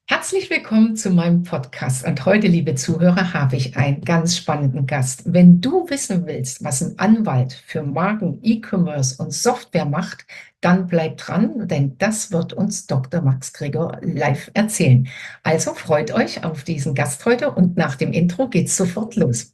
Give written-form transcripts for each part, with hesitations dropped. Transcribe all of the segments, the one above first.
Herzlich willkommen zu meinem Podcast. Und heute, liebe Zuhörer, habe ich einen ganz spannenden Gast. Wenn du wissen willst, was ein Anwalt für Marken, E-Commerce und Software macht, dann bleib dran, denn das wird uns Dr. Max Gregor live erzählen. Also freut euch auf diesen Gast heute und nach dem Intro geht's sofort los.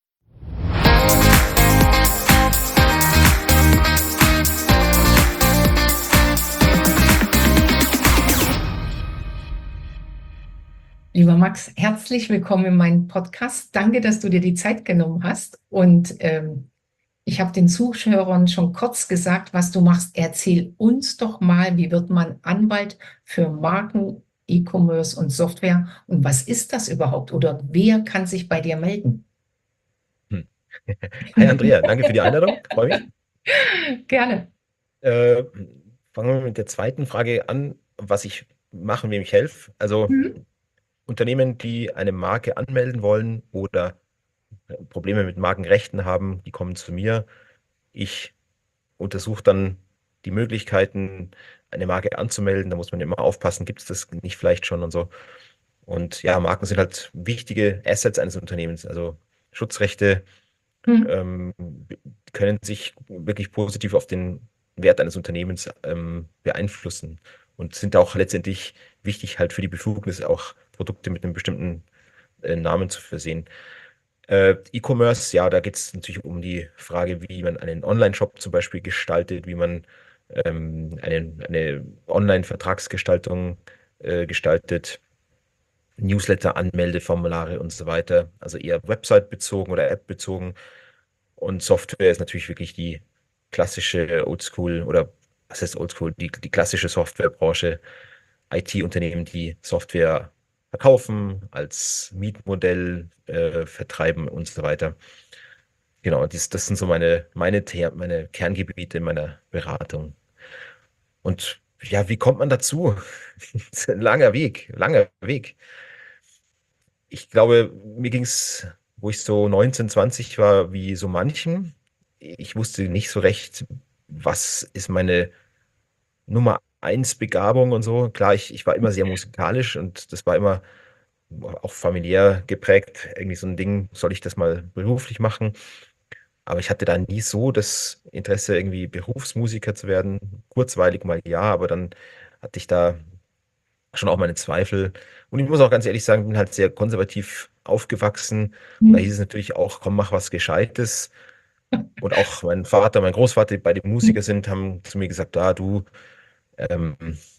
Lieber Max, herzlich willkommen in meinem Podcast. Danke, dass du dir die Zeit genommen hast. Und ich habe den Zuschauern schon kurz gesagt, was du machst. Erzähl uns doch mal, wie wird man Anwalt für Marken, E-Commerce und Software? Und was ist das überhaupt? Oder wer kann sich bei dir melden? Hm. Hi Andrea, danke für die Einladung, freue mich. Gerne. Äh, Fangen wir mit der zweiten Frage an, was ich mache und wem ich helfe. Also Mhm. Unternehmen, die eine Marke anmelden wollen oder Probleme mit Markenrechten haben, die kommen zu mir. Ich untersuche dann die Möglichkeiten, eine Marke anzumelden. Da muss man immer aufpassen, gibt es das nicht vielleicht schon und so. Und ja, Marken sind halt wichtige Assets eines Unternehmens, also Schutzrechte Mhm. ähm, können sich wirklich positiv auf den Wert eines Unternehmens beeinflussen und sind auch letztendlich wichtig halt für die Befugnis, auch Produkte mit einem bestimmten Namen zu versehen. E-Commerce, ja, da geht es natürlich um die Frage, wie man einen Online-Shop zum Beispiel gestaltet, wie man eine Online-Vertragsgestaltung gestaltet, Newsletter-Anmeldeformulare und so weiter. Also eher Website-bezogen oder App-bezogen. Und Software ist natürlich wirklich die klassische Oldschool oder was heißt Oldschool? Die klassische Softwarebranche. IT-Unternehmen, die Software verkaufen, als Mietmodell vertreiben und so weiter. Genau, das sind so meine Kerngebiete meiner Beratung. Und ja, wie kommt man dazu? Das ist ein langer Weg, langer Weg. Ich glaube, mir ging es, wo ich so 19, 20 war, wie so manchen. Ich wusste nicht so recht, was ist meine Nummer eins Begabung und so. Klar, ich war immer sehr musikalisch und das war immer auch familiär geprägt. Irgendwie so ein Ding, soll ich das mal beruflich machen? Aber ich hatte da nie so das Interesse, irgendwie Berufsmusiker zu werden. Kurzweilig mal ja, aber dann hatte ich da schon auch meine Zweifel. Und ich muss auch ganz ehrlich sagen, bin halt sehr konservativ aufgewachsen. Und da hieß es natürlich auch, komm, mach was Gescheites. Und auch mein Vater, mein Großvater, die beide Musiker Mhm. sind, haben zu mir gesagt, ah, du, ähm,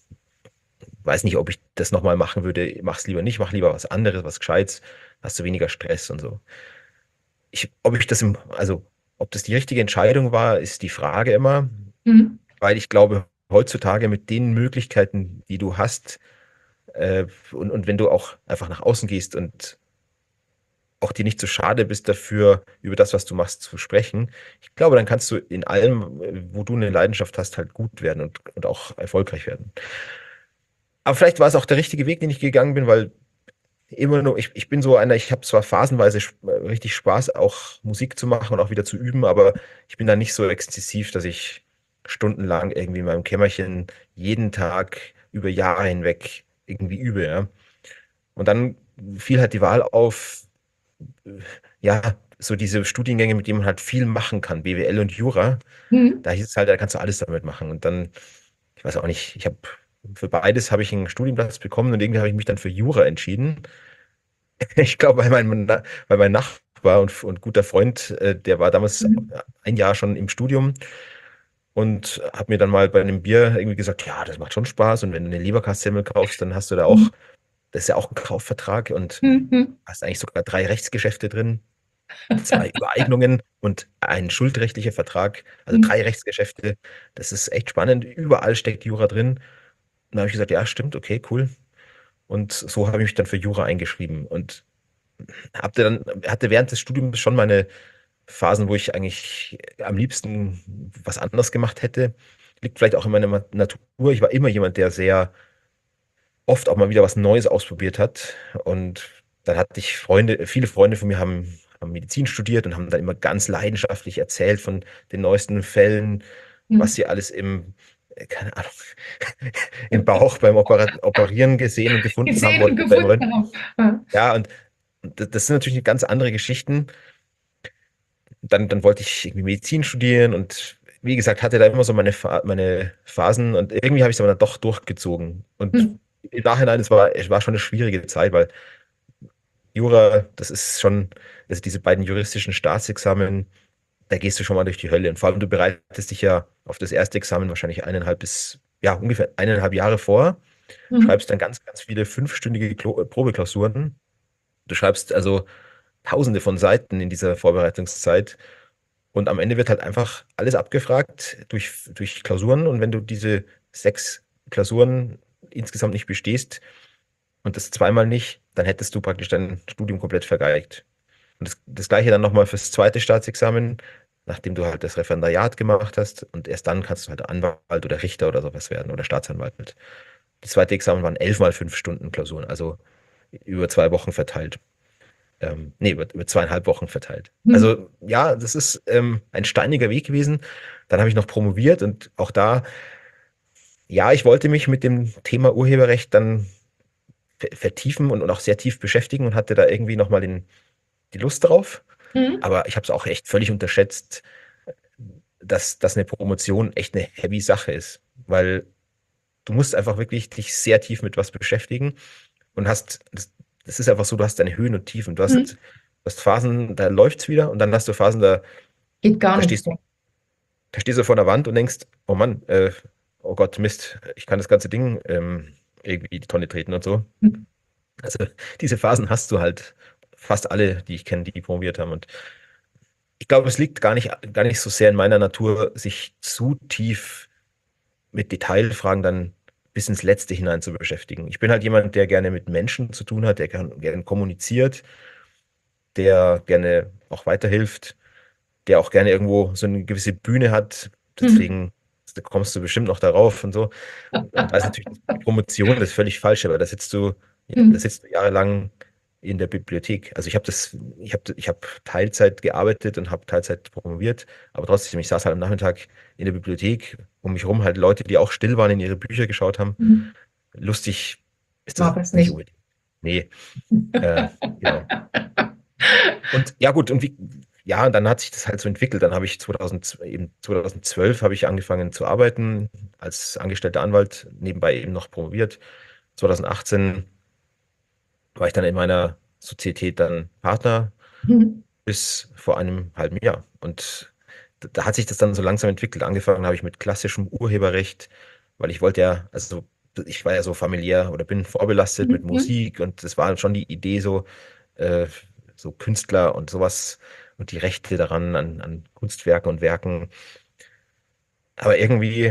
weiß nicht, ob ich das nochmal machen würde, mach's lieber nicht, mach lieber was anderes, was Gescheites, hast du weniger Stress und so. Ob ich das also, ob das die richtige Entscheidung war, ist die Frage immer, Mhm. weil ich glaube, heutzutage mit den Möglichkeiten, die du hast, und wenn du auch einfach nach außen gehst und auch dir nicht zu schade bist dafür, über das, was du machst, zu sprechen, ich glaube, dann kannst du in allem, wo du eine Leidenschaft hast, halt gut werden und auch erfolgreich werden. Aber vielleicht war es auch der richtige Weg, den ich gegangen bin, weil immer nur, ich bin so einer, ich habe zwar phasenweise richtig Spaß, auch Musik zu machen und auch wieder zu üben, aber ich bin da nicht so exzessiv, dass ich stundenlang irgendwie in meinem Kämmerchen jeden Tag über Jahre hinweg irgendwie übe, ja. Und dann fiel halt die Wahl auf, ja, so diese Studiengänge, mit denen man halt viel machen kann, BWL und Jura. Mhm. Da hieß es halt, da kannst du alles damit machen. Und dann, ich weiß auch nicht, für beides habe ich einen Studienplatz bekommen und irgendwie habe ich mich dann für Jura entschieden. Ich glaube, weil mein Nachbar und guter Freund, der war damals Mhm. ein Jahr schon im Studium und hat mir dann mal bei einem Bier irgendwie gesagt, ja, das macht schon Spaß und wenn du eine Leberkassemmel kaufst, dann hast du da Mhm. auch, das ist ja auch ein Kaufvertrag und Mhm. hast eigentlich sogar 3 Rechtsgeschäfte drin, 2 Übereignungen und ein schuldrechtlicher Vertrag, also Mhm. 3 Rechtsgeschäfte. Das ist echt spannend. Überall steckt Jura drin. Und da habe ich gesagt, ja, stimmt, okay, cool. Und so habe ich mich dann für Jura eingeschrieben und hatte während des Studiums schon meine Phasen, wo ich eigentlich am liebsten was anderes gemacht hätte. Liegt vielleicht auch in meiner Natur. Ich war immer jemand, der sehr oft auch mal wieder was Neues ausprobiert hat. Und dann hatte ich Freunde, viele Freunde von mir haben Medizin studiert und haben dann immer ganz leidenschaftlich erzählt von den neuesten Fällen, was Mhm. sie alles im keine Ahnung, im Bauch beim Operieren gesehen und gefunden haben gesehen und oder beim gefunden Röntgen. haben. Ja. Ja, und das sind natürlich ganz andere Geschichten. Dann wollte ich irgendwie Medizin studieren und wie gesagt, hatte da immer so meine Phasen und irgendwie habe ich es aber dann doch durchgezogen. Und Hm. im Nachhinein, es war schon eine schwierige Zeit, weil Jura, das ist schon, also diese beiden juristischen Staatsexamen, da gehst du schon mal durch die Hölle. Und vor allem, du bereitest dich ja auf das erste Examen wahrscheinlich ja, ungefähr 1,5 Jahre vor, Hm. schreibst dann ganz, ganz viele fünfstündige Probeklausuren. Du schreibst also Tausende von Seiten in dieser Vorbereitungszeit. Und am Ende wird halt einfach alles abgefragt durch Klausuren. Und wenn du diese 6 Klausuren insgesamt nicht bestehst und das zweimal nicht, dann hättest du praktisch dein Studium komplett vergeigt. Und das Gleiche dann nochmal fürs zweite Staatsexamen, nachdem du halt das Referendariat gemacht hast. Und erst dann kannst du halt Anwalt oder Richter oder sowas werden oder Staatsanwalt. Das zweite Examen waren 11 mal 5 Stunden Klausuren, also über 2 Wochen verteilt. Nee, über 2,5 Wochen verteilt. Hm. Also ja, das ist ein steiniger Weg gewesen. Dann habe ich noch promoviert und auch da, ja, ich wollte mich mit dem Thema Urheberrecht dann vertiefen und auch sehr tief beschäftigen und hatte da irgendwie nochmal die Lust drauf. Hm. Aber ich habe es auch echt völlig unterschätzt, dass eine Promotion echt eine heavy Sache ist. Weil du musst einfach wirklich dich sehr tief mit was beschäftigen und das ist einfach so, du hast deine Höhen und Tiefen. Hm. Du hast Phasen, da läuft's wieder und dann hast du Phasen, Geht gar da nichts stehst du, mehr. da stehst du vor der Wand und denkst, oh Mann, oh Gott, Mist, ich kann das ganze Ding irgendwie die Tonne treten und so. Hm. Also diese Phasen hast du halt fast alle, die ich kenne, die promoviert haben. Und ich glaube, es liegt gar nicht so sehr in meiner Natur, sich zu tief mit Detailfragen dann bis ins Letzte hinein zu beschäftigen. Ich bin halt jemand, der gerne mit Menschen zu tun hat, der gerne kommuniziert, der gerne auch weiterhilft, der auch gerne irgendwo so eine gewisse Bühne hat. Hm. Deswegen, da kommst du bestimmt noch darauf und so. Und da ist natürlich die Promotion das völlig Falsche, weil da Hm. sitzt du jahrelang in der Bibliothek. Also ich habe Teilzeit gearbeitet und habe Teilzeit promoviert, aber trotzdem, ich saß halt am Nachmittag in der Bibliothek, um mich rum halt Leute, die auch still waren, in ihre Bücher geschaut haben. Hm. Lustig ist War das das nicht nicht. unbedingt. Nee, genau. Und ja gut, ja, und dann hat sich das halt so entwickelt. Dann habe ich 2012 habe ich angefangen zu arbeiten als angestellter Anwalt, nebenbei eben noch promoviert. 2018 war ich dann in meiner Sozietät dann Partner Hm. bis vor einem halben Jahr. Und da hat sich das dann so langsam entwickelt. Angefangen habe ich mit klassischem Urheberrecht, weil ich wollte ja, also ich war ja so familiär oder bin vorbelastet mit Hm. Musik und das war schon die Idee äh, so Künstler und sowas und die Rechte daran an Kunstwerken und Werken. Aber irgendwie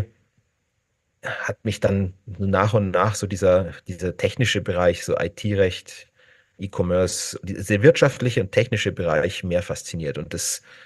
hat mich dann so nach und nach so dieser technische Bereich, so IT-Recht, E-Commerce, dieser wirtschaftliche und technische Bereich mehr fasziniert. Und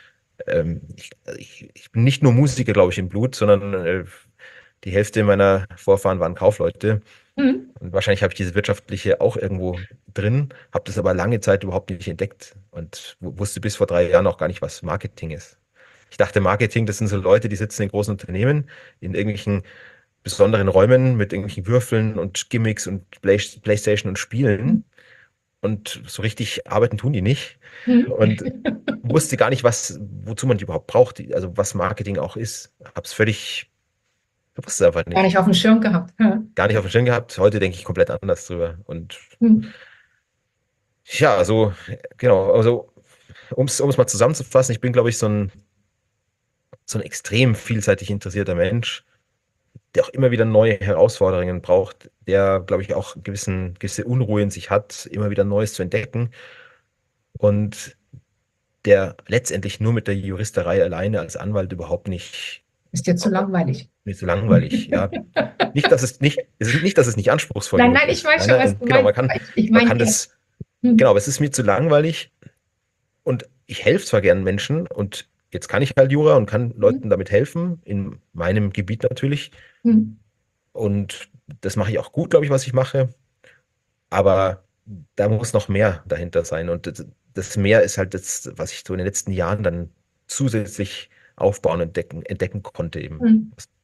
ich bin nicht nur Musiker, glaube ich, im Blut, sondern die Hälfte meiner Vorfahren waren Kaufleute. Hm. Und wahrscheinlich habe ich diese wirtschaftliche auch irgendwo drin, habe das aber lange Zeit überhaupt nicht entdeckt und wusste bis vor 3 Jahren auch gar nicht, was Marketing ist. Ich dachte, Marketing, das sind so Leute, die sitzen in großen Unternehmen, in irgendwelchen besonderen Räumen mit irgendwelchen Würfeln und Gimmicks und PlayStation und Spielen. Und so richtig arbeiten tun die nicht. Hm. Und wusste gar nicht, wozu man die überhaupt braucht, also was Marketing auch ist. Wusste es einfach Gar nicht. nicht auf dem Schirm gehabt. Ja. Gar nicht auf dem Schirm gehabt. Heute denke ich komplett anders drüber. Und Hm. ja, also, genau, also, um es mal zusammenzufassen, ich bin, glaube ich, so ein extrem vielseitig interessierter Mensch, der auch immer wieder neue Herausforderungen braucht, der, glaube ich, auch gewisse Unruhe in sich hat, immer wieder Neues zu entdecken und der letztendlich nur mit der Juristerei alleine als Anwalt überhaupt Ist dir zu langweilig? nicht so langweilig. Ja, es ist nicht, dass es nicht anspruchsvoll Nein, genug nein, ich ist. weiß Nein, schon, was nein, du genau, meinst. Ich man meine, kann das, genau, hm. aber es ist mir zu langweilig und ich helfe zwar gern Menschen und jetzt kann ich halt Jura und kann Hm. Leuten damit helfen, in meinem Gebiet natürlich. Hm. Und das mache ich auch gut, glaube ich, was ich mache. Aber da muss noch mehr dahinter sein. Und das mehr ist halt das, was ich so in den letzten Jahren dann zusätzlich aufbauen und entdecken konnte eben. Hm.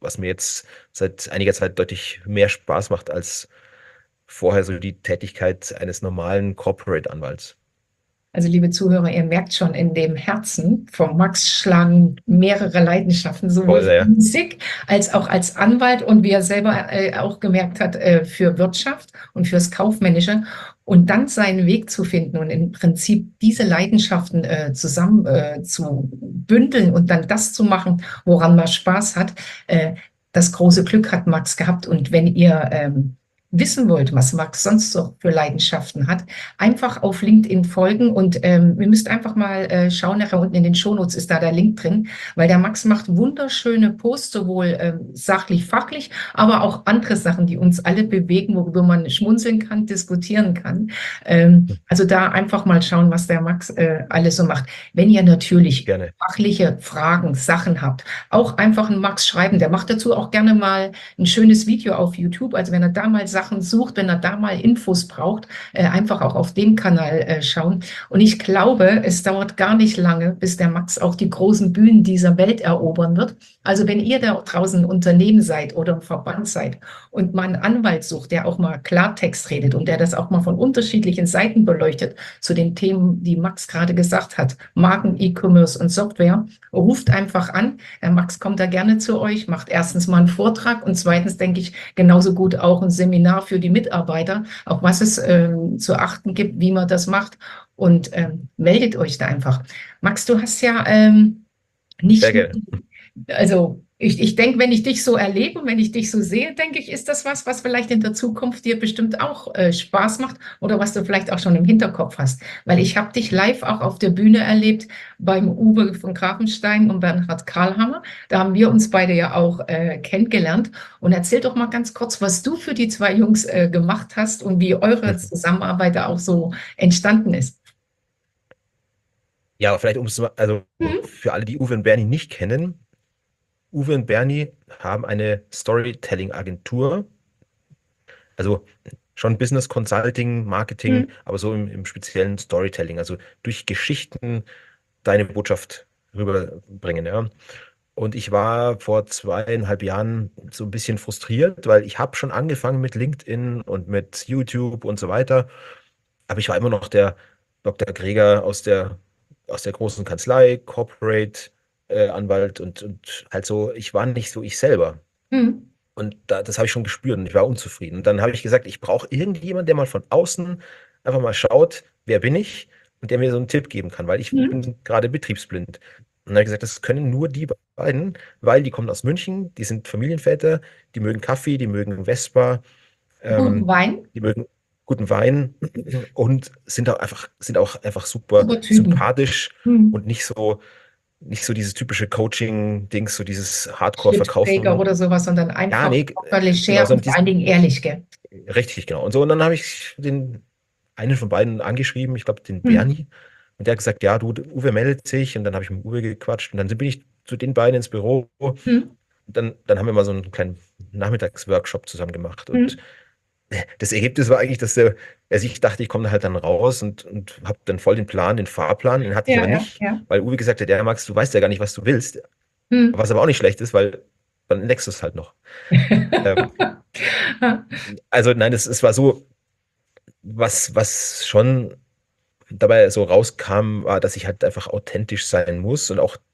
was mir jetzt seit einiger Zeit deutlich mehr Spaß macht als vorher so die Tätigkeit eines normalen Corporate-Anwalts. Also, liebe Zuhörer, ihr merkt schon, in dem Herzen von Max schlagen mehrere Leidenschaften, sowohl Voll, für ja. Musik als auch als Anwalt und wie er selber auch gemerkt hat, für Wirtschaft und fürs Kaufmännische. Und dann seinen Weg zu finden und im Prinzip diese Leidenschaften zusammen zu bündeln und dann das zu machen, woran man Spaß hat. Das große Glück hat Max gehabt. Und wenn ihr wissen wollt, was Max sonst so für Leidenschaften hat, einfach auf LinkedIn folgen und ihr müsst einfach mal schauen, nachher unten in den Shownotes ist da der Link drin, weil der Max macht wunderschöne Posts, sowohl sachlich, fachlich, aber auch andere Sachen, die uns alle bewegen, worüber man schmunzeln kann, diskutieren kann. Also da einfach mal schauen, was der Max alles so macht. Wenn ihr natürlich Gerne. fachliche Fragen, Sachen habt, auch einfach einen Max schreiben. Der macht dazu auch gerne mal ein schönes Video auf YouTube. Also wenn er da mal Sachen sucht, wenn er da mal Infos braucht, einfach auch auf dem Kanal schauen. Und ich glaube, es dauert gar nicht lange, bis der Max auch die großen Bühnen dieser Welt erobern wird. Also wenn ihr da draußen ein Unternehmen seid oder ein Verband seid und mal einen Anwalt sucht, der auch mal Klartext redet und der das auch mal von unterschiedlichen Seiten beleuchtet zu den Themen, die Max gerade gesagt hat, Marken, E-Commerce und Software, ruft einfach an. Der Max kommt da gerne zu euch, macht erstens mal einen Vortrag und zweitens, denke ich, genauso gut auch ein Seminar für die Mitarbeiter, auf was es zu achten gibt, wie man das macht. Und meldet euch da einfach. Max, du hast ja Sehr nicht nur, gerne. also ich denke, wenn ich dich so erlebe und wenn ich dich so sehe, denke ich, ist das was, was vielleicht in der Zukunft dir bestimmt auch Spaß macht oder was du vielleicht auch schon im Hinterkopf hast. Weil ich habe dich live auch auf der Bühne erlebt beim Uwe von Grafenstein und Bernhard Karlhammer. Da haben wir uns beide ja auch kennengelernt. Und erzähl doch mal ganz kurz, was du für die zwei Jungs gemacht hast und wie eure Zusammenarbeit da auch so entstanden ist. Ja, vielleicht also Mhm. für alle, die Uwe und Bernie nicht kennen, Uwe und Bernie haben eine Storytelling-Agentur, also schon Business Consulting, Marketing, Mhm. aber so im speziellen Storytelling, also durch Geschichten deine Botschaft rüberbringen, ja. Und ich war vor 2,5 Jahren so ein bisschen frustriert, weil ich habe schon angefangen mit LinkedIn und mit YouTube und so weiter, aber ich war immer noch der Dr. Greger aus der großen Kanzlei, Corporate Anwalt und halt so, ich war nicht so ich selber. Mhm. Und das habe ich schon gespürt und ich war unzufrieden. Und dann habe ich gesagt, ich brauche irgendjemanden, der mal von außen einfach mal schaut, wer bin ich und der mir so einen Tipp geben kann, weil ich Mhm. bin gerade betriebsblind. Und dann habe ich gesagt, das können nur die beiden, weil die kommen aus München, die sind Familienväter, die mögen Kaffee, die mögen Vespa, Guten ähm, Wein, die mögen guten Wein und sind auch einfach super super Typen. sympathisch und Mhm. nicht so dieses typische Coaching-Dings, so dieses Schlipsträger Hardcore-Verkaufen. oder sowas, sondern Ja, einfach nee, locker, genau, leger und sondern vor allen Dingen ehrlich, gell? richtig, genau. Und so, und dann habe ich den einen von beiden angeschrieben, ich glaube den Mhm. Bernie, und der hat gesagt, ja, du, Uwe meldet sich, und dann habe ich mit Uwe gequatscht, und dann bin ich zu den beiden ins Büro, und Mhm. dann haben wir mal so einen kleinen Nachmittagsworkshop zusammen gemacht. Und Mhm. das Ergebnis war eigentlich, also ich dachte, ich komme da halt dann raus und habe dann voll den Plan, den Fahrplan, den hatte ich Ja, aber ja, nicht, ja. weil Uwe gesagt hat, ja, Max, du weißt ja gar nicht, was du willst, Mhm. was aber auch nicht schlecht ist, weil dann entdeckst du es halt noch. Ähm, also nein, es war so, was schon dabei so rauskam, war, dass ich halt einfach authentisch sein muss und auch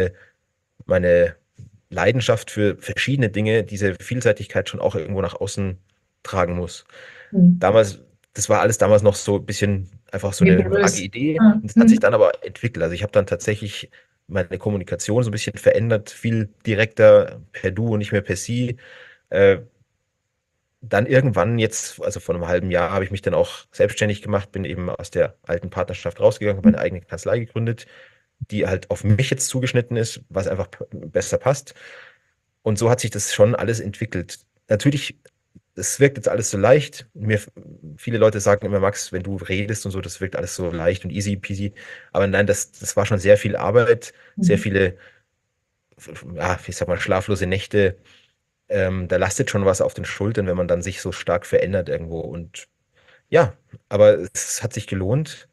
meine Leidenschaft für verschiedene Dinge, diese Vielseitigkeit schon auch irgendwo nach außen tragen muss. Mhm. Damals, das war alles damals noch so ein bisschen einfach so eine vage Nebulös. Idee, Ah, und das hat sich mhm. dann aber entwickelt. Also ich habe dann tatsächlich meine Kommunikation so ein bisschen verändert, viel direkter per Du und nicht mehr per Sie. Äh, Dann irgendwann jetzt, also vor einem halben Jahr, habe ich mich dann auch selbstständig gemacht, bin eben aus der alten Partnerschaft rausgegangen, habe eine eigene Kanzlei gegründet, die halt auf mich jetzt zugeschnitten ist, was einfach besser passt. Und so hat sich das schon alles entwickelt. Natürlich, es wirkt jetzt alles so leicht. Viele Leute sagen immer, Max, wenn du redest und so, das wirkt alles so leicht und easy peasy. Aber nein, das war schon sehr viel Arbeit, sehr Mhm. viele, ja, ich sag mal, schlaflose Nächte. Da lastet schon was auf den Schultern, wenn man dann sich so stark verändert irgendwo. Und ja, aber es hat sich gelohnt.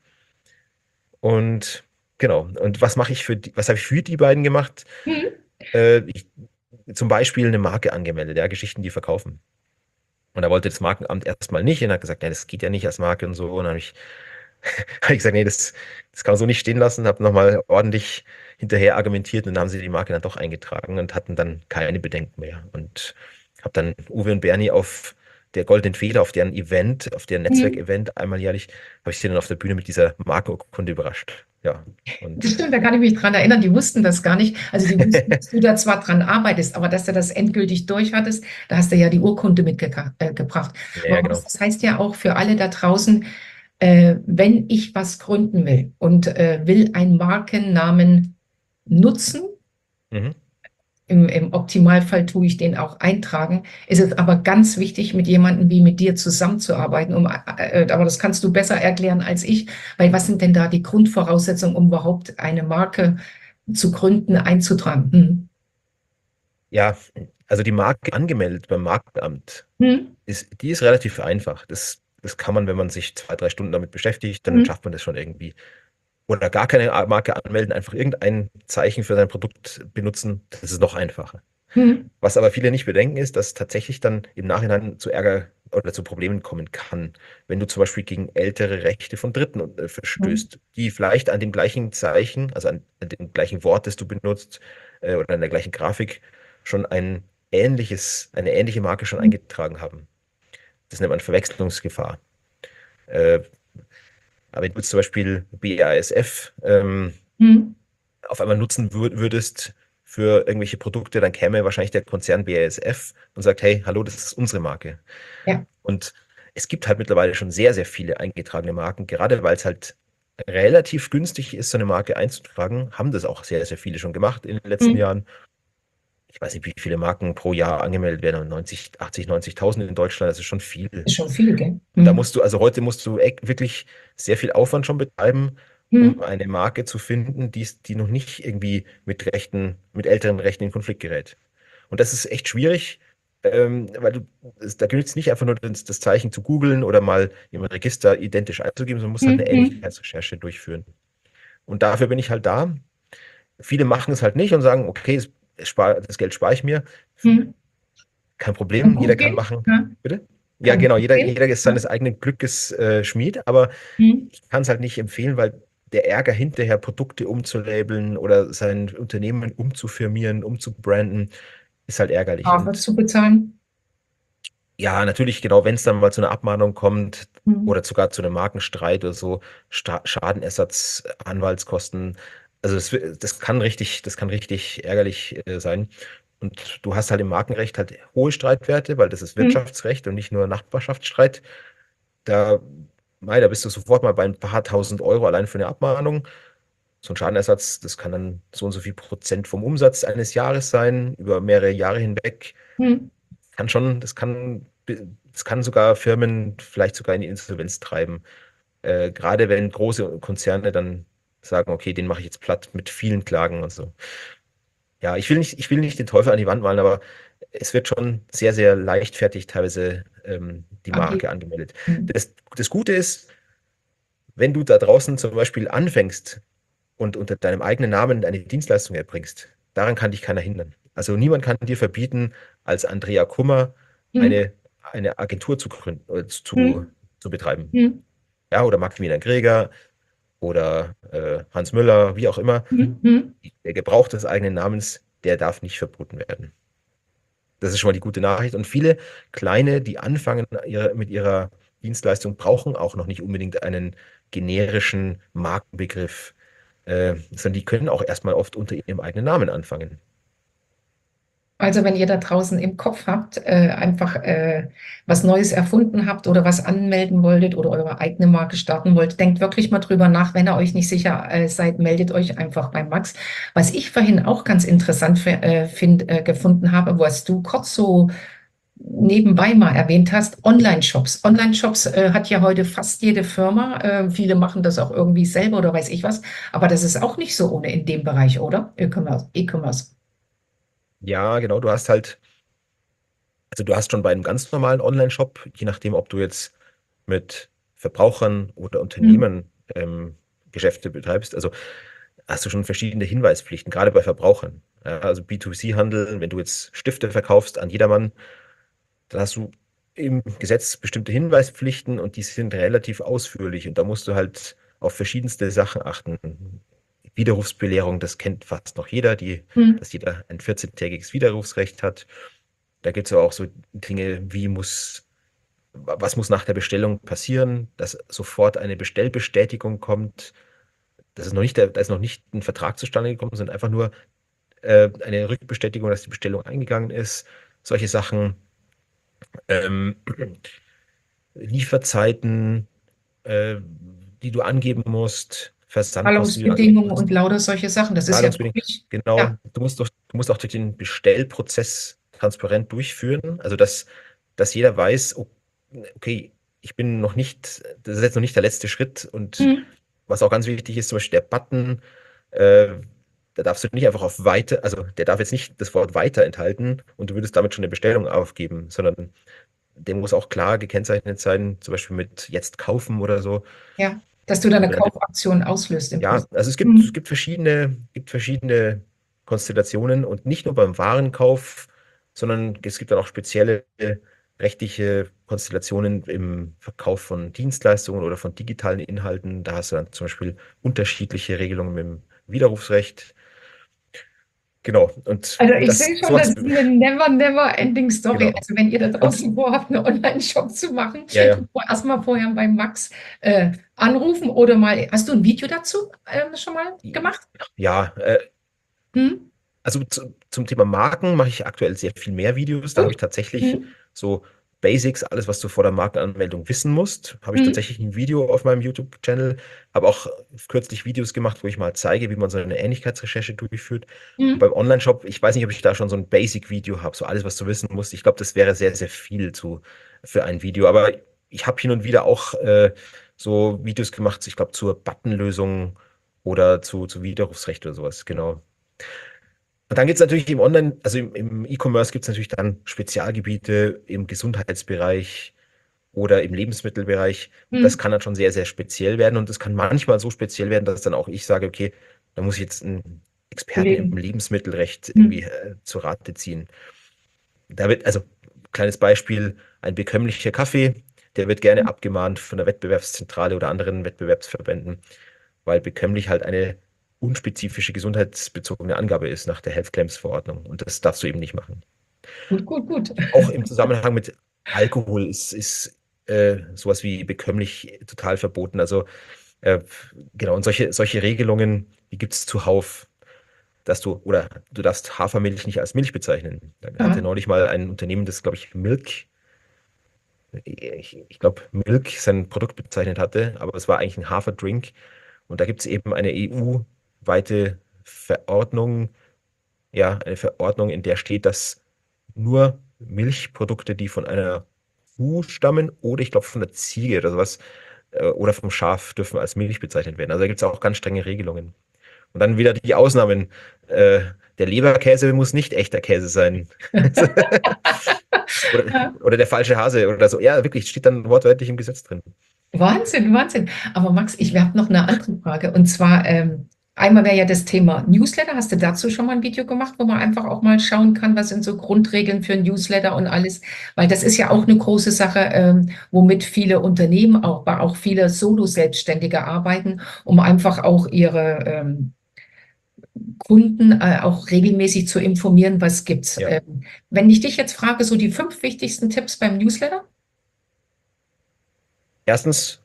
Und genau. Und was habe ich für die beiden gemacht? Mhm. Ich zum Beispiel eine Marke angemeldet, ja, Geschichten, die verkaufen. Und da wollte das Markenamt erstmal nicht und hat gesagt, ja, das geht ja nicht als Marke und so. Und dann hab ich gesagt, nee, das kann man so nicht stehen lassen, habe nochmal ordentlich hinterher argumentiert und dann haben sie die Marke dann doch eingetragen und hatten dann keine Bedenken mehr. Und habe dann Uwe und Bernie auf der Goldenen Feder, auf deren Event, auf deren Mhm. Netzwerkevent einmal jährlich, habe ich sie dann auf der Bühne mit dieser Markenurkunde überrascht. Ja, Das und stimmt, da kann ich mich dran erinnern, die wussten das gar nicht. Also die wussten, dass du da zwar dran arbeitest, aber dass du das endgültig durch hattest, da hast du ja die Urkunde mitgebracht. ja, Aber genau. das heißt ja auch für alle da draußen, wenn ich was gründen will und will einen Markennamen nutzen, Mhm. im Optimalfall tue ich den auch eintragen. Es ist aber ganz wichtig, mit jemandem wie mit dir zusammenzuarbeiten. Aber das kannst du besser erklären als ich, weil was sind denn da die Grundvoraussetzungen, um überhaupt eine Marke zu gründen, einzutragen? Ja, also die Marke angemeldet beim Markenamt, Hm? die ist relativ einfach. Das kann man, wenn man sich 2, 3 Stunden damit beschäftigt, dann Hm? schafft man das schon irgendwie. Oder gar keine Marke anmelden, einfach irgendein Zeichen für sein Produkt benutzen, das ist noch einfacher. Hm? Was aber viele nicht bedenken, ist, dass tatsächlich dann im Nachhinein zu Ärger oder zu Problemen kommen kann, wenn du zum Beispiel gegen ältere Rechte von Dritten Hm? verstößt, die vielleicht an dem gleichen Zeichen, also an dem gleichen Wort, das du benutzt, oder an der gleichen Grafik schon eine ähnliche Marke schon Hm? eingetragen haben. Das nennt man Verwechslungsgefahr. Äh, aber wenn du jetzt zum Beispiel BASF Hm? auf einmal nutzen würdest für irgendwelche Produkte, dann käme wahrscheinlich der Konzern BASF und sagt, hey, hallo, das ist unsere Marke. Ja. Und es gibt halt mittlerweile schon sehr, sehr viele eingetragene Marken, gerade weil es halt relativ günstig ist, so eine Marke einzutragen, haben das auch sehr, sehr viele schon gemacht in den letzten Hm? Jahren. Ich weiß nicht, wie viele Marken pro Jahr angemeldet werden, 90, 80, 90.000 in Deutschland, das ist schon viel. Ist schon viel, gell? Und da Hm? musst du, also heute musst du wirklich sehr viel Aufwand schon betreiben, Hm? um eine Marke zu finden, die noch nicht irgendwie mit älteren Rechten in Konflikt gerät. Und das ist echt schwierig, weil da genügt es nicht einfach nur das Zeichen zu googeln oder mal im Register identisch einzugeben, sondern man muss halt Hm? eine Hm? Ähnlichkeitsrecherche durchführen. Und dafür bin ich halt da. Viele machen es halt nicht und sagen, okay, das Geld spare ich mir. Hm? Kein Kann Problem, jeder gut kann gehen? machen. Ja? Bitte? Ja, Kann genau, gut gehen? jeder ist Ja? seines eigenen Glückes Schmied, aber Hm? ich kann es halt nicht empfehlen, weil der Ärger hinterher, Produkte umzulabeln oder sein Unternehmen umzufirmieren, umzubranden, ist halt ärgerlich. Strafe Und zu bezahlen? ja, natürlich, genau, wenn es dann mal zu einer Abmahnung kommt Hm? oder sogar zu einem Markenstreit oder so, Schadenersatz, Anwaltskosten, also das kann richtig ärgerlich sein. Und du hast halt im Markenrecht halt hohe Streitwerte, weil das ist Hm? Wirtschaftsrecht und nicht nur Nachbarschaftsstreit. Da, da bist du sofort mal bei ein paar tausend Euro allein für eine Abmahnung. So ein Schadenersatz, das kann dann so und so viel Prozent vom Umsatz eines Jahres sein, über mehrere Jahre hinweg. Hm? Kann schon, das kann sogar Firmen vielleicht sogar in die Insolvenz treiben. Gerade wenn große Konzerne dann sagen, okay, den mache ich jetzt platt mit vielen Klagen und so. Ja, ich will nicht den Teufel an die Wand malen, aber es wird schon sehr, sehr leichtfertig teilweise die Okay. Marke angemeldet. Hm. Das Gute ist, wenn du da draußen zum Beispiel anfängst und unter deinem eigenen Namen eine Dienstleistung erbringst, daran kann dich keiner hindern. Also niemand kann dir verbieten, als Andrea Kummer Hm? eine Agentur zu gründen oder Hm? zu betreiben. Hm? Ja, oder Maximilian Greger oder Hans Müller, wie auch immer. Hm? Hm? Der Gebrauch des eigenen Namens, der darf nicht verboten werden. Das ist schon mal die gute Nachricht. Und viele kleine, die anfangen mit ihrer Dienstleistung, brauchen auch noch nicht unbedingt einen generischen Markenbegriff, sondern die können auch erstmal oft unter ihrem eigenen Namen anfangen. Also wenn ihr da draußen im Kopf habt, einfach was Neues erfunden habt oder was anmelden wolltet oder eure eigene Marke starten wollt, denkt wirklich mal drüber nach. Wenn ihr euch nicht sicher seid, meldet euch einfach bei Max. Was ich vorhin auch ganz interessant gefunden habe, was du kurz so nebenbei mal erwähnt hast, Online-Shops. Online-Shops hat ja heute fast jede Firma. Viele machen das auch irgendwie selber oder weiß ich was. Aber das ist auch nicht so ohne in dem Bereich, oder? E-Commerce. E-Commerce. Ja, genau, also du hast schon bei einem ganz normalen Online-Shop, je nachdem, ob du jetzt mit Verbrauchern oder Hm, Unternehmen Geschäfte betreibst, also hast du schon verschiedene Hinweispflichten, gerade bei Verbrauchern. Ja, also B2C-Handel, wenn du jetzt Stifte verkaufst an jedermann, dann hast du im Gesetz bestimmte Hinweispflichten und die sind relativ ausführlich und da musst du halt auf verschiedenste Sachen achten. Widerrufsbelehrung, das kennt fast noch jeder, Hm. dass jeder ein 14-tägiges Widerrufsrecht hat. Da gibt es auch so Dinge, was muss nach der Bestellung passieren, dass sofort eine Bestellbestätigung kommt. Da ist noch nicht ein Vertrag zustande gekommen, sondern einfach nur eine Rückbestätigung, dass die Bestellung eingegangen ist. Solche Sachen. Ähm, Lieferzeiten, äh, die du angeben musst, Versandkosten, die du angeben Zahlungsbedingungen und musst, lauter solche Sachen. Das ist ja Zahlungsbedingungen. wirklich, Genau, ja. du musst auch durch den Bestellprozess transparent durchführen, also dass jeder weiß, okay, ich bin noch nicht, das ist jetzt noch nicht der letzte Schritt und Hm. was auch ganz wichtig ist, zum Beispiel der Button, äh, da darfst du nicht einfach auf weiter, also der darf jetzt nicht das Wort weiter enthalten und du würdest damit schon eine Bestellung aufgeben, sondern der muss auch klar gekennzeichnet sein, zum Beispiel mit jetzt kaufen oder so. Ja, dass du da eine Sogenannte, Kaufaktion auslöst im ja, Prinzip. also es Hm. gibt verschiedene Konstellationen und nicht nur beim Warenkauf, sondern es gibt dann auch spezielle rechtliche Konstellationen im Verkauf von Dienstleistungen oder von digitalen Inhalten. Da hast du dann zum Beispiel unterschiedliche Regelungen mit dem Widerrufsrecht. Genau, und Also ich sehe schon, das sowas, ist eine never ending Story. genau. Also wenn ihr da Und draußen vorhabt, einen Online-Shop zu machen, ja, ja, erstmal vorher beim Max anrufen oder mal, hast du ein Video dazu schon mal gemacht? ja, Hm? also zum Thema Marken mache ich aktuell sehr viel mehr Videos. Da habe Gut. ich tatsächlich Hm? so Basics, alles, was du vor der Markenanmeldung wissen musst, habe ich Hm? tatsächlich ein Video auf meinem YouTube-Channel. Habe auch kürzlich Videos gemacht, wo ich mal zeige, wie man so eine Ähnlichkeitsrecherche durchführt. Und Hm? beim Online-Shop, ich weiß nicht, ob ich da schon so ein Basic-Video habe, so alles, was du wissen musst. Ich glaube, das wäre sehr, sehr viel für ein Video. Aber ich habe hin und wieder auch so Videos gemacht, ich glaube, zur Buttonlösung oder zu Widerrufsrecht oder sowas. Genau. Und dann gibt es natürlich im Online, also im E-Commerce gibt es natürlich dann Spezialgebiete im Gesundheitsbereich oder im Lebensmittelbereich. Das Hm? kann dann schon sehr, sehr speziell werden und das kann manchmal so speziell werden, dass dann auch ich sage, okay, da muss ich jetzt einen Experten im Kollegen. Lebensmittelrecht irgendwie Hm? zu Rate ziehen. Also kleines Beispiel, ein bekömmlicher Kaffee, der wird gerne abgemahnt von der Wettbewerbszentrale oder anderen Wettbewerbsverbänden, weil bekömmlich halt eine unspezifische gesundheitsbezogene Angabe ist nach der Health Claims Verordnung und das darfst du eben nicht machen. Gut. Auch im Zusammenhang mit Alkohol ist sowas wie bekömmlich total verboten. Also äh, genau, und solche Regelungen, die gibt es zuhauf, oder du darfst Hafermilch nicht als Milch bezeichnen. Da hatte Ja. neulich mal ein Unternehmen, das, glaube ich, ich glaube, Milk sein Produkt bezeichnet hatte, aber es war eigentlich ein Haferdrink. Und da gibt es eben eine EU-weite Verordnung, ja, eine Verordnung, in der steht, dass nur Milchprodukte, die von einer Kuh stammen oder ich glaube von der Ziege oder sowas oder vom Schaf, dürfen als Milch bezeichnet werden. Also da gibt es auch ganz strenge Regelungen. Und dann wieder die Ausnahmen. Äh, Der Leberkäse muss nicht echter Käse sein. Oder, Ja. oder der falsche Hase oder so. Ja, wirklich, steht dann wortwörtlich im Gesetz drin. Wahnsinn. Aber Max, ich habe noch eine andere Frage. Und zwar, einmal wäre ja das Thema Newsletter. Hast du dazu schon mal ein Video gemacht, wo man einfach auch mal schauen kann, was sind so Grundregeln für ein Newsletter und alles? Weil das ist ja auch eine große Sache, womit viele Unternehmen, aber auch viele Solo-Selbstständige arbeiten, um einfach auch ihre Kunden auch regelmäßig zu informieren, was gibt's. Ja. Wenn ich dich jetzt frage, so die 5 wichtigsten Tipps beim Newsletter? Erstens,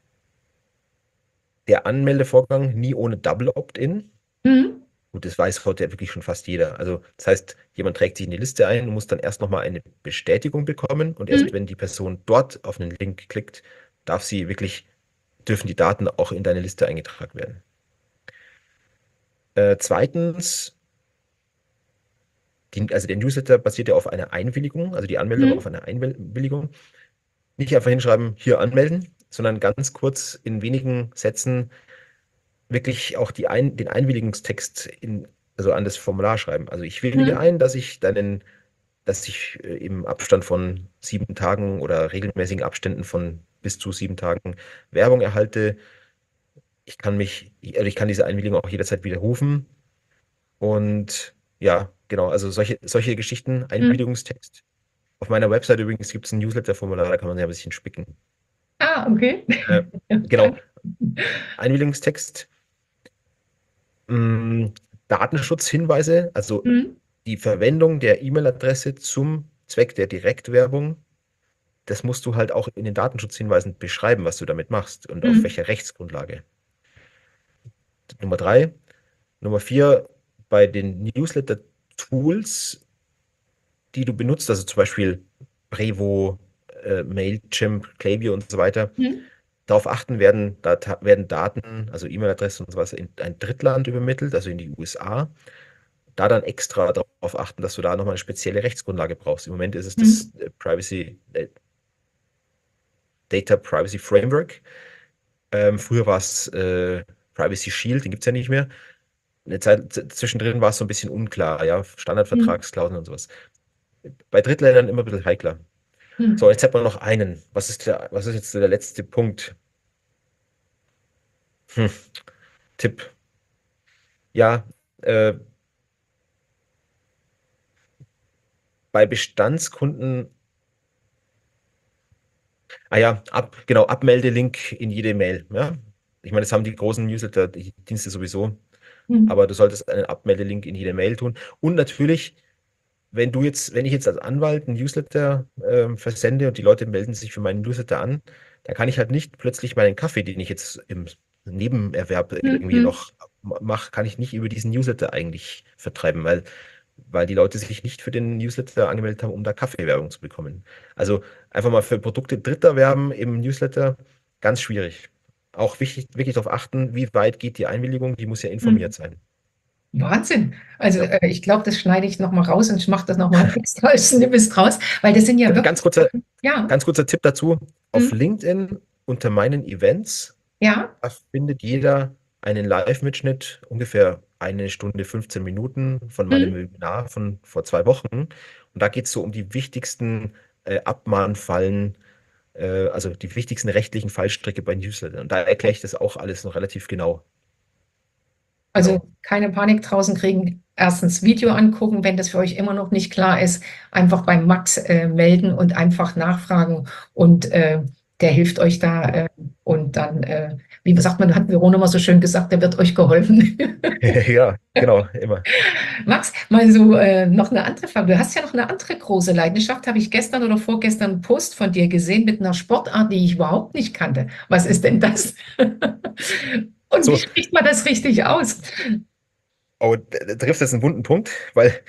der Anmeldevorgang nie ohne Double Opt-in. Mhm. Gut, das weiß heute wirklich schon fast jeder. Also, das heißt, jemand trägt sich in die Liste ein und muss dann erst nochmal eine Bestätigung bekommen. Und erst Mhm. wenn die Person dort auf einen Link klickt, dürfen die Daten auch in deine Liste eingetragen werden. Zweitens, also der Newsletter basiert ja auf einer Einwilligung, also die Anmeldung auf Mhm. einer Einwilligung. Nicht einfach hinschreiben, hier anmelden, sondern ganz kurz in wenigen Sätzen wirklich auch den Einwilligungstext also an das Formular schreiben. Also ich willige Mhm. ein, dass ich im Abstand von 7 Tagen oder regelmäßigen Abständen von bis zu 7 Tagen Werbung erhalte. ich kann diese Einwilligung auch jederzeit widerrufen. Und ja, genau, also solche Geschichten, Mhm. Einwilligungstext. Auf meiner Website übrigens gibt es ein Newsletter-Formular, da kann man ja ein bisschen spicken. Ah, okay. Äh, genau, Einwilligungstext, mh, Datenschutzhinweise, also Mhm. die Verwendung der E-Mail-Adresse zum Zweck der Direktwerbung, das musst du halt auch in den Datenschutzhinweisen beschreiben, was du damit machst und auf Mhm. welcher Rechtsgrundlage. Nummer drei. Nummer vier, bei den Newsletter-Tools, die du benutzt, also zum Beispiel Brevo, Mailchimp, Klaviyo und so weiter, Mhm. darauf achten, werden Daten, also E-Mail-Adresse und sowas, in ein Drittland übermittelt, also in die USA. Da dann extra darauf achten, dass du da nochmal eine spezielle Rechtsgrundlage brauchst. Im Moment ist es Mhm. das Data Privacy Framework. Früher war es Privacy Shield, den gibt es ja nicht mehr. Eine Zeit zwischendrin war es so ein bisschen unklar, ja, Mhm. Standardvertragsklauseln und sowas. Bei Drittländern immer ein bisschen heikler. So, Mhm. jetzt hat man noch einen. Was ist jetzt der letzte Punkt? Hm, Tipp. Ja, äh, bei Bestandskunden, ja, genau, Abmeldelink in jede Mail. Ja? Ich meine, das haben die großen Newsletter-Dienste sowieso, Mhm. aber du solltest einen Abmeldelink in jede Mail tun. Und natürlich, wenn ich jetzt als Anwalt einen Newsletter versende und die Leute melden sich für meinen Newsletter an, dann kann ich halt nicht plötzlich meinen Kaffee, den ich jetzt im Nebenerwerb irgendwie Mhm. noch mache, kann ich nicht über diesen Newsletter eigentlich vertreiben, weil die Leute sich nicht für den Newsletter angemeldet haben, um da Kaffeewerbung zu bekommen. Also einfach mal für Produkte Dritter werben im Newsletter, ganz schwierig. Auch wichtig, wirklich darauf achten, wie weit geht die Einwilligung, die muss ja informiert Mhm. sein. Wahnsinn. Also Ja. ich glaube, das schneide ich noch mal raus und ich mache das noch mal extra als Snippet draus, weil das sind ja Ganz wirklich kurzer, Sachen. Ja. ganz kurzer Tipp dazu. Auf Mhm. LinkedIn unter meinen Events, Ja. da findet jeder einen Live-Mitschnitt, ungefähr 1 Stunde, 15 Minuten von meinem Mhm. Webinar von vor 2 Wochen. Und da geht es so um die wichtigsten Abmahnfallen, also die wichtigsten rechtlichen Fallstricke bei Newslettern. Und da erkläre ich das auch alles noch relativ genau. Also Genau. keine Panik draußen kriegen. Erstens Video angucken, wenn das für euch immer noch nicht klar ist, einfach beim Max melden und einfach nachfragen und der hilft euch da und dann, wie sagt man, hat Verona mal so schön gesagt, der wird euch geholfen. Ja, genau, immer. Max, mal so noch eine andere Frage. Du hast ja noch eine andere große Leidenschaft, habe ich gestern oder vorgestern einen Post von dir gesehen mit einer Sportart, die ich überhaupt nicht kannte. Was ist denn das? Ach Und wie so, spricht man das richtig aus? oh, da trifft jetzt einen wunden Punkt, weil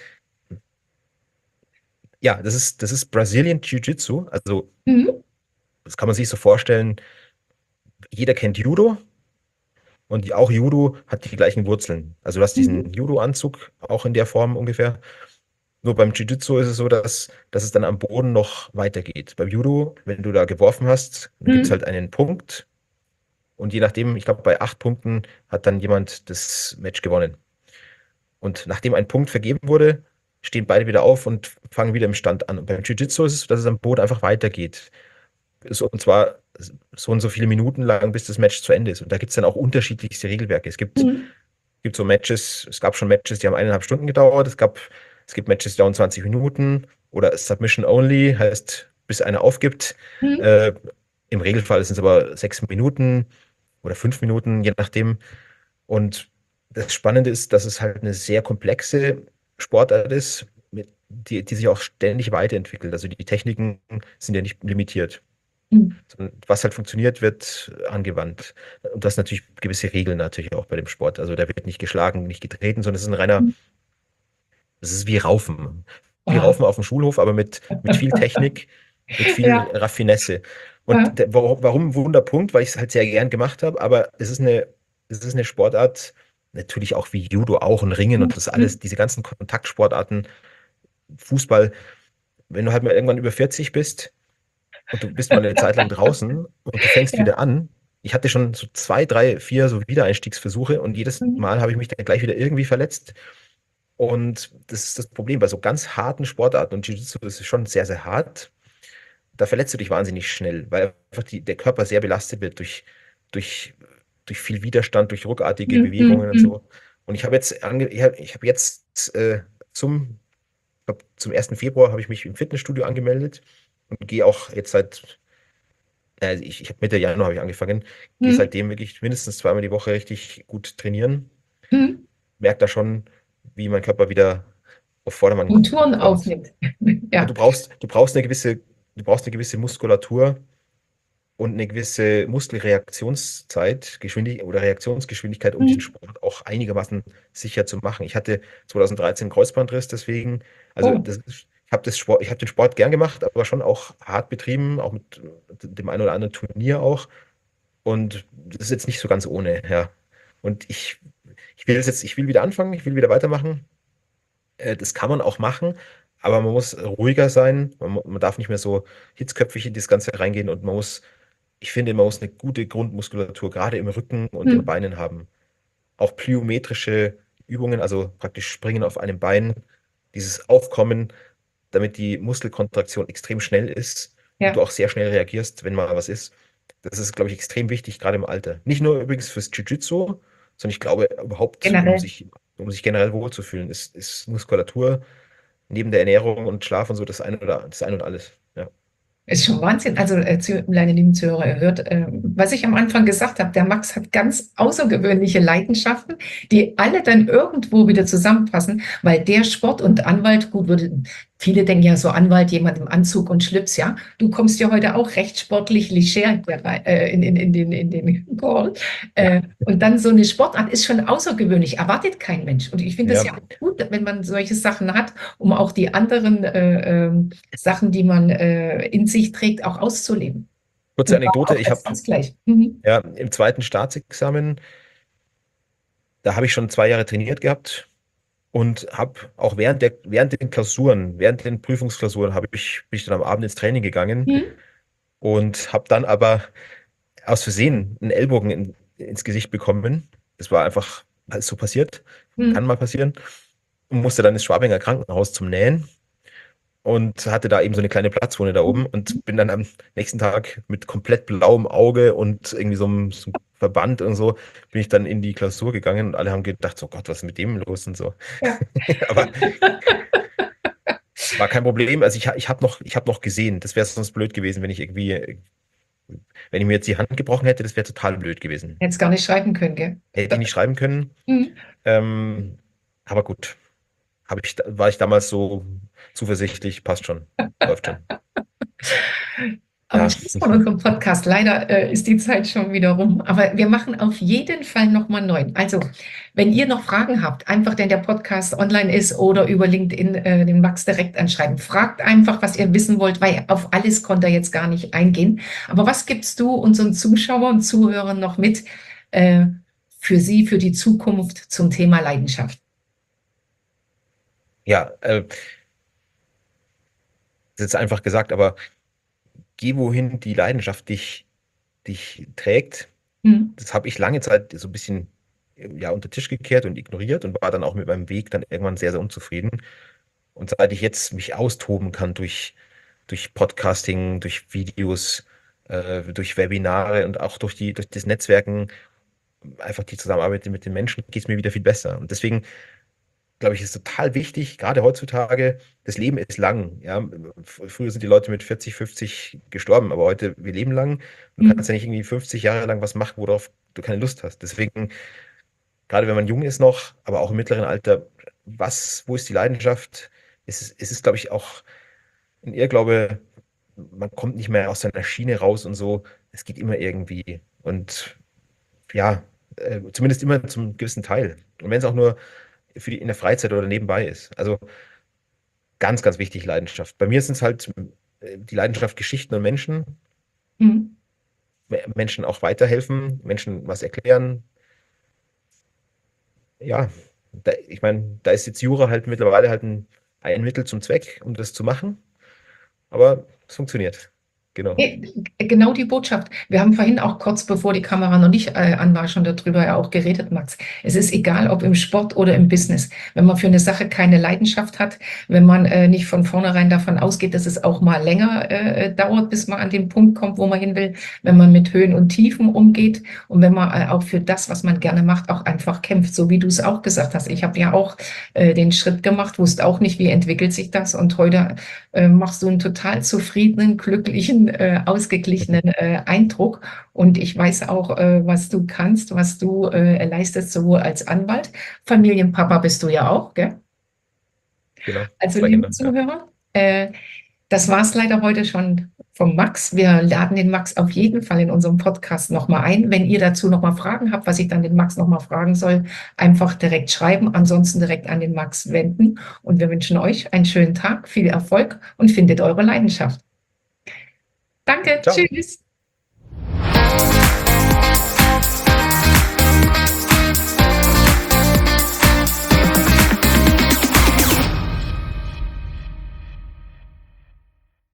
ja, das ist Brazilian Jiu-Jitsu. Also, Mhm. das kann man sich so vorstellen. Jeder kennt Judo und auch Judo hat die gleichen Wurzeln. Also, du hast Mhm. diesen Judo-Anzug auch in der Form ungefähr. Nur beim Jiu-Jitsu ist es so, dass es dann am Boden noch weitergeht. Beim Judo, wenn du da geworfen hast, dann gibt es Mhm. halt einen Punkt und je nachdem, ich glaube, bei 8 Punkten hat dann jemand das Match gewonnen. Und nachdem ein Punkt vergeben wurde, stehen beide wieder auf und fangen wieder im Stand an. Und beim Jiu-Jitsu ist es so, dass es am Boden einfach weitergeht. Und zwar so und so viele Minuten lang, bis das Match zu Ende ist. Und da gibt es dann auch unterschiedlichste Regelwerke. Mhm. Gibt so Matches, es gab schon Matches, die haben 1,5 Stunden gedauert. Es gibt Matches, die dauern 20 Minuten oder Submission Only, heißt, bis einer aufgibt. Mhm. Äh, Im Regelfall sind es aber 6 Minuten oder 5 Minuten, je nachdem. Und das Spannende ist, dass es halt eine sehr komplexe Sportart ist, die sich auch ständig weiterentwickelt. Also die Techniken sind ja nicht limitiert. Mhm. Sondern was halt funktioniert, wird angewandt. Und das natürlich gewisse Regeln natürlich auch bei dem Sport. Also da wird nicht geschlagen, nicht getreten, sondern es ist ein reiner, es ist wie Raufen. Wie Ah. Raufen auf dem Schulhof, aber mit viel Technik, mit viel Ja. Raffinesse. Und Ja. warum Wunderpunkt? Weil ich es halt sehr gern gemacht habe, aber es ist eine Sportart, natürlich auch wie Judo auch und Ringen und das alles, Mhm. diese ganzen Kontaktsportarten, Fußball, wenn du halt mal irgendwann über 40 bist, und du bist mal eine Zeit lang draußen und du fängst Ja. wieder an. Ich hatte schon so 2, 3, 4 so Wiedereinstiegsversuche und jedes Mhm. Mal habe ich mich dann gleich wieder irgendwie verletzt. Und das ist das Problem bei so ganz harten Sportarten und Jiu-Jitsu ist schon sehr, sehr hart. Da verletzt du dich wahnsinnig schnell, weil einfach der Körper sehr belastet wird durch durch viel Widerstand, durch ruckartige Mhm. Bewegungen und Mhm. so. Und ich habe jetzt zum 1. Februar habe ich mich im Fitnessstudio angemeldet und gehe auch jetzt ich habe Mitte Januar habe ich angefangen, gehe Mhm. seitdem wirklich mindestens zweimal die Woche richtig gut trainieren. Mhm. Merke da schon, wie mein Körper wieder auf Vordermann Konturen kommt. aufnimmt. Ja, Ja, du brauchst eine gewisse Muskulatur und eine gewisse Muskelreaktionszeit, oder Reaktionsgeschwindigkeit, um diesen mhm. Sport auch einigermaßen sicher zu machen. Ich hatte 2013 einen Kreuzbandriss, deswegen, also Oh, ich habe den Sport gern gemacht, aber schon auch hart betrieben, auch mit dem einen oder anderen Turnier auch. Und das ist jetzt nicht so ganz ohne, ja. Und ich will wieder anfangen, ich will wieder weitermachen. Das kann man auch machen, aber man muss ruhiger sein. Man darf nicht mehr so hitzköpfig in das Ganze reingehen und ich finde, man muss eine gute Grundmuskulatur gerade im Rücken und im mhm. Beinen haben. Auch plyometrische Übungen, also praktisch Springen auf einem Bein, dieses Aufkommen, damit die Muskelkontraktion extrem schnell ist und du Ja, auch sehr schnell reagierst, wenn mal was ist. Das ist, glaube ich, extrem wichtig, gerade im Alter. Nicht nur übrigens fürs Jiu-Jitsu, sondern ich glaube überhaupt, generell. um sich generell wohlzufühlen, ist Muskulatur neben der Ernährung und Schlaf und so das ein und alles. Ja. Ist schon Wahnsinn. Also, meine lieben Zuhörer, ihr hört, was ich am Anfang gesagt habe, der Max hat ganz außergewöhnliche Leidenschaften, die alle dann irgendwo wieder zusammenpassen, weil der Sport und Anwalt, gut, viele denken ja so Anwalt, jemand im Anzug und Schlips, ja. Du kommst ja heute auch recht sportlich leger in den Call. Ja. Und dann so eine Sportart ist schon außergewöhnlich, erwartet kein Mensch. Und ich finde das Ja. ja auch gut, wenn man solche Sachen hat, um auch die anderen Sachen, die man in sich trägt, auch auszuleben. Kurze Und war Anekdote, auch als Ausgleich. Mhm. ja, im zweiten Staatsexamen, da habe ich schon 2 Jahre trainiert gehabt und habe auch während den Prüfungsklausuren bin ich dann am Abend ins Training gegangen Mhm. und habe dann aber aus Versehen einen Ellbogen ins Gesicht bekommen. Das war einfach alles so passiert, kann Mhm. mal passieren. Und musste dann ins Schwabinger Krankenhaus zum Nähen und hatte da eben so eine kleine Platzwunde da oben und bin dann am nächsten Tag mit komplett blauem Auge und irgendwie so einem Verband und so, bin ich dann in die Klausur gegangen und alle haben gedacht, so Gott, was ist mit dem los und so. Ja. Aber war kein Problem. Also ich hab noch gesehen, das wäre sonst blöd gewesen, wenn ich mir jetzt die Hand gebrochen hätte, das wäre total blöd gewesen. Hätte es gar nicht schreiben können, gell? Hätte ich nicht schreiben können. Mhm. Ähm, aber gut, war ich damals so zuversichtlich, passt schon, läuft schon. Am Ja, Schluss von unserem Podcast, leider ist die Zeit schon wieder rum, aber wir machen auf jeden Fall nochmal neu. Also, wenn ihr noch Fragen habt, einfach, wenn der Podcast online ist oder über LinkedIn den Max direkt anschreiben. Fragt einfach, was ihr wissen wollt, weil auf alles konnte er jetzt gar nicht eingehen. Aber was gibst du unseren Zuschauern und Zuhörern noch mit äh, für sie, für die Zukunft zum Thema Leidenschaft? ja, das ist jetzt einfach gesagt, aber geh wohin die Leidenschaft dich trägt. Hm, Das habe ich lange Zeit so ein bisschen ja, unter den Tisch gekehrt und ignoriert und war dann auch mit meinem Weg dann irgendwann sehr, sehr unzufrieden. Und seit ich jetzt mich austoben kann durch Podcasting, durch Videos, durch Webinare und auch durch das Netzwerken, einfach die Zusammenarbeit mit den Menschen, geht es mir wieder viel besser. Und deswegen glaube ich, ist total wichtig, gerade heutzutage, das Leben ist lang. Ja? Früher sind die Leute mit 40, 50 gestorben, aber heute, wir leben lang. Du hm, kannst ja nicht irgendwie 50 Jahre lang was machen, worauf du keine Lust hast. Deswegen, gerade wenn man jung ist noch, aber auch im mittleren Alter, wo ist die Leidenschaft? Es ist, glaube ich, auch ein Irrglaube, man kommt nicht mehr aus seiner Schiene raus und so. Es geht immer irgendwie. Und ja, zumindest immer zum gewissen Teil. Und wenn es auch nur in der Freizeit oder nebenbei ist. Also ganz, ganz wichtig, Leidenschaft. Bei mir sind es halt die Leidenschaft Geschichten und Menschen, hm. Menschen auch weiterhelfen, Menschen was erklären. Ja, ich meine, da ist jetzt Jura halt mittlerweile halt ein Mittel zum Zweck, um das zu machen, aber es funktioniert. Genau. Nee, genau die Botschaft. Wir haben vorhin auch kurz, bevor die Kamera noch nicht an war, schon darüber ja auch geredet, Max. Es ist egal, ob im Sport oder im Business. Wenn man für eine Sache keine Leidenschaft hat, wenn man nicht von vornherein davon ausgeht, dass es auch mal länger dauert, bis man an den Punkt kommt, wo man hin will, wenn man mit Höhen und Tiefen umgeht und wenn man auch für das, was man gerne macht, auch einfach kämpft, so wie du es auch gesagt hast. Ich habe ja auch den Schritt gemacht, wusste auch nicht, wie entwickelt sich das und heute machst du einen total zufriedenen, glücklichen, ausgeglichenen Eindruck. Und ich weiß auch, was du kannst, was du leistest, sowohl als Anwalt. Familienpapa bist du ja auch, gell? Genau. Also, Zwei liebe Kinder, ja. Zuhörer, das war es leider heute schon vom Max. Wir laden den Max auf jeden Fall in unserem Podcast nochmal ein. Wenn ihr dazu nochmal Fragen habt, was ich dann den Max nochmal fragen soll, einfach direkt schreiben, ansonsten direkt an den Max wenden. Und wir wünschen euch einen schönen Tag, viel Erfolg und findet eure Leidenschaft. Danke, Ciao. tschüss.